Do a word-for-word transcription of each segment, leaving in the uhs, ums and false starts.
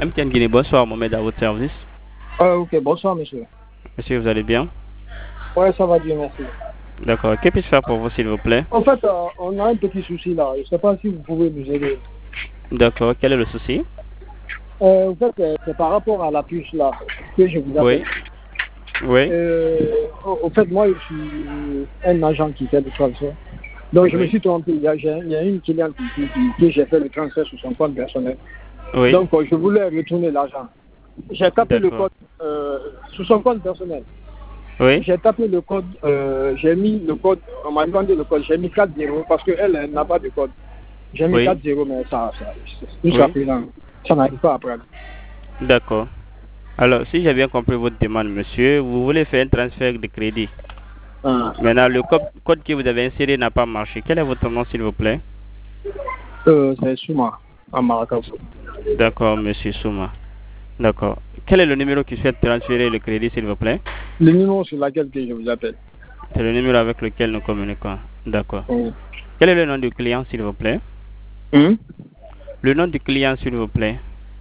M T N Guinée, bonsoir, Mohamed à votre service. Euh, ok, bonsoir monsieur. Monsieur, vous allez bien? Ouais, ça va bien, merci. D'accord, que puis-je faire pour vous, s'il vous plaît? En fait, euh, on a un petit souci là, je ne sais pas si vous pouvez nous aider. D'accord, quel est le souci? Euh, en fait, euh, c'est par rapport à la puce là, que je vous appelle. Oui. Oui. Euh, en fait, moi, je suis un agent qui fait le transfert. Donc, je Oui. me suis trompé. Il y a, il y a une cliente qui, qui, qui j'ai fait le transfert sur son compte personnel. Oui. Donc, euh, je voulais retourner l'argent. J'ai tapé le D'accord. code euh, sur son compte personnel. Oui. J'ai tapé le code, euh, j'ai mis le code, on m'a demandé le code, j'ai mis quatre zéro parce qu'elle elle, n'a pas de code. J'ai mis Oui. quatre zéro, mais ça, ça jusqu'à Oui. présent, ça n'arrive pas à prendre. D'accord. Alors, si j'ai bien compris votre demande, monsieur, vous voulez faire un transfert de crédit. Ah. Maintenant, le co- code que vous avez inséré n'a pas marché. Quel est votre nom, s'il vous plaît? Euh, c'est Souma, à Maracas. D'accord, monsieur Souma. D'accord. Quel est le numéro qui souhaite transférer le crédit, s'il vous plaît? Le numéro sur lequel que je vous appelle. C'est le numéro avec lequel nous communiquons. D'accord. Oui. Quel est le nom du client, s'il vous plaît? Hum? Le nom du client, s'il vous plaît.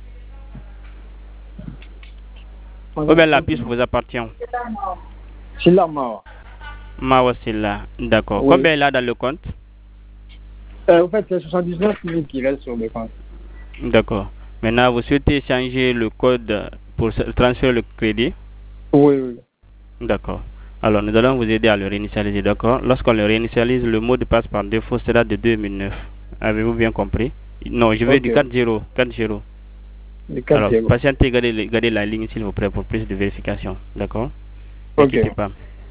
Ou bien la puce vous appartient? C'est là, Mawa. Mawa Silla. D'accord. Oui. Combien il a dans le compte? Euh, en fait, c'est soixante-dix-neuf mille qui reste sur le compte. D'accord. Maintenant, vous souhaitez changer le code pour transférer le crédit? Oui, oui. D'accord. Alors, nous allons vous aider à le réinitialiser, d'accord? Lorsqu'on le réinitialise, le mot de passe par défaut sera de deux mille neuf. Avez-vous bien compris? Non, je veux Ok. du quatre zéro. quatre zéro. Le quatre Alors, zéro. patientez, gardez, gardez la ligne, s'il vous plaît, pour plus de vérification. D'accord? Ok. N'inquiétez pas.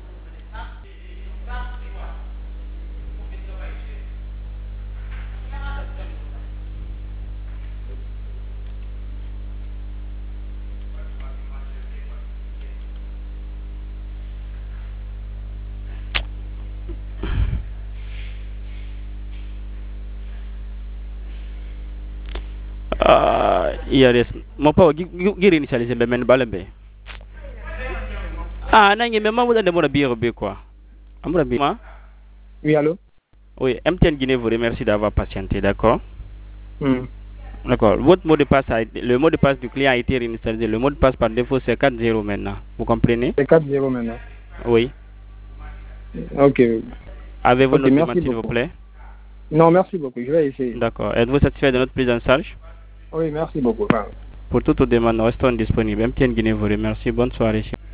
Ah, iya des. Mon pa giri initialiser be men balambe. Ah, nangi me mamu da mo biro be quoi. Amura bi ma? Oui, allô? Oui, M T N Guinée vous remercie d'avoir patienté, d'accord? Hum. D'accord. Votre mot de passe a été, le mot de passe du client a été réinitialisé. Le mot de passe par défaut c'est quatre zéro maintenant. Vous comprenez? C'est quatre zéro maintenant. Oui. Ok. Avez-vous Ok, notre demande, merci s'il vous beaucoup. plaît? Non, merci beaucoup. Je vais essayer. D'accord. Êtes-vous satisfait de notre prise en charge? Oui, merci beaucoup. Pour toute demande, restons disponibles. M T N Guinée vous remercie. Bonne soirée.